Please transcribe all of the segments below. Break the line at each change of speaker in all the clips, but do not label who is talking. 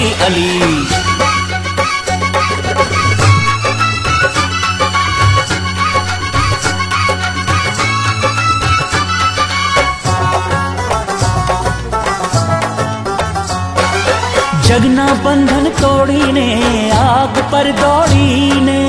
अली अली। जगना बंधन तोड़ी ने आग पर दौड़ी ने,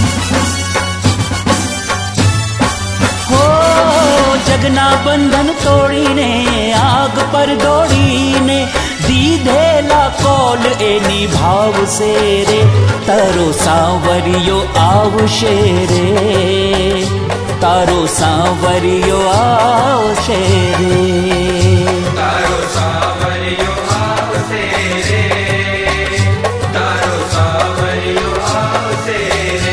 हो जगना बंधन तोड़ी ने आग पर दौड़ी ने, दीधेला कौल ए निभाव से रे, तारो सांवरियो आव शेरे, तारो सांवरियो आव शेरे, तारो सांवरियो आव शेरे, तारो सांवरियो आव शेरे।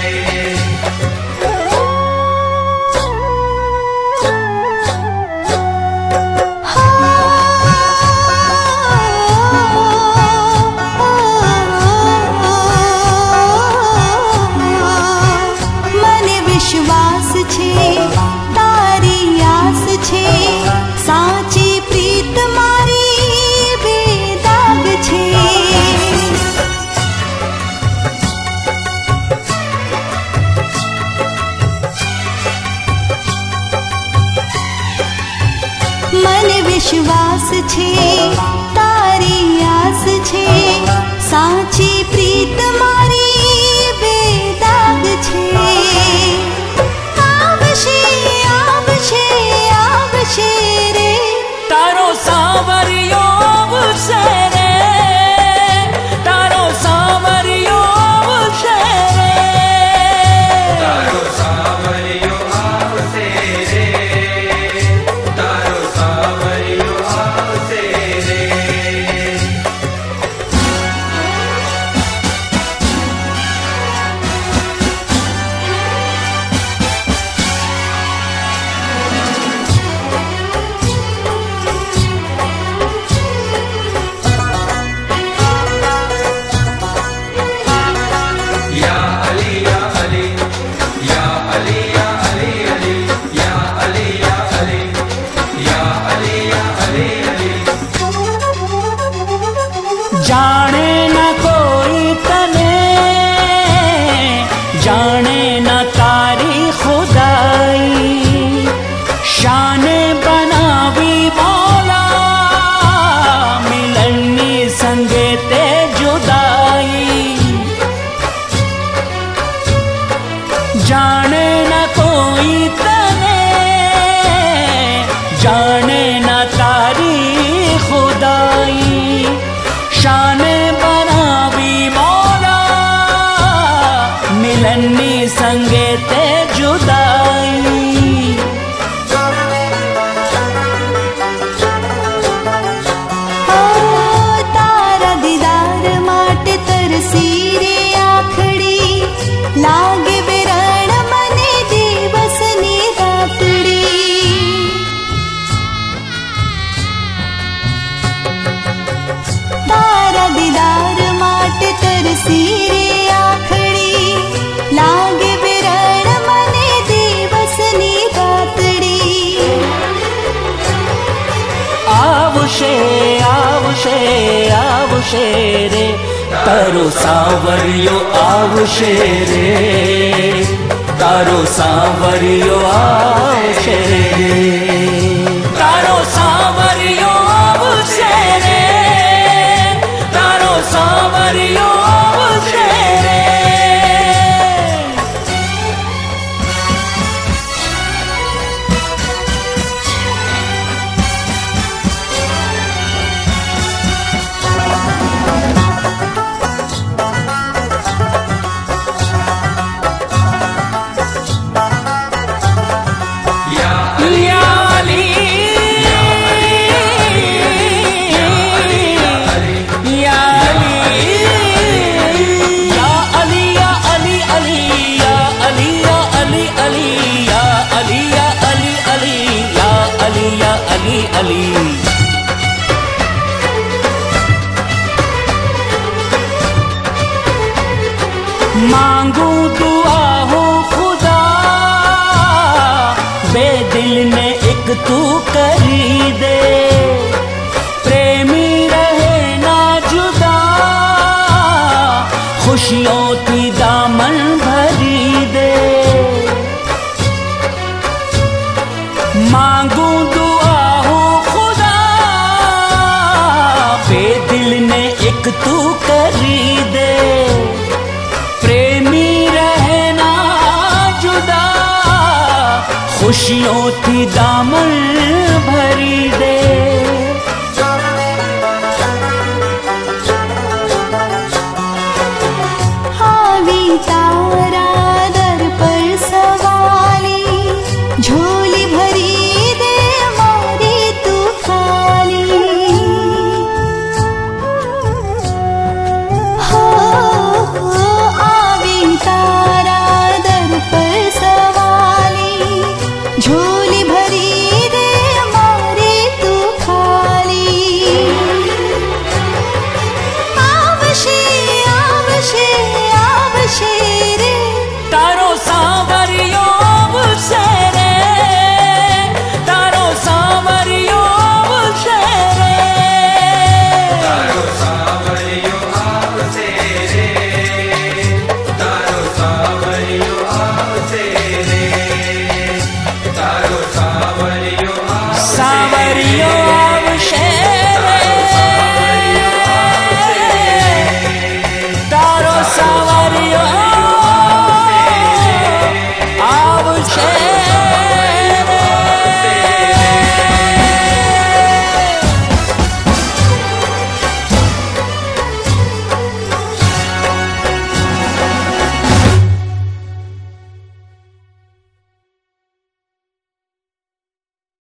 विश्वास छे तारी आस छे, साची प्रीत मारी बेदाग छे। मन विश्वास छे तारी आस छे, साची प्रीत मारी बेदाग छे। शेरे
तारो सांवरियो आवशे रे, तारो सांवरियो आवशे रे, तारो सांवरियो आवशे रे, तारो सांवरियो आवशे रे। जाने न कोई तने, जाने न तारी खुदाई, शाने बनावी मौला, मिलनी संगे ते जुदाई। जाने न कोई तने, जाने न तारी खुदाई, शाने बनावी मौला, मिलनी संगे ते जुदाई।
तारा दीदार माटे तरसी रे आखड़ी, लागे बेरण मने दिवस नी रातड़ी। तारा दीदार माटे तरसी रे आखड़ी, लागे बेरण मने दिवस नी रातड़ी।
आवशे आवशे आवशे रे, तारो सांवरियो आवशे रे, तारो सांवरियो आवशे रे, तारो सांवरियो आवशे रे, तारो सांवरियो आवशे रे। मांगू दुआ हो खुदा, बेदिल ने एक तू करी दे, प्रेमी रहे ना जुदा, एक तू करी दे, प्रेमी रहना जुदा, खुशियों थी दामन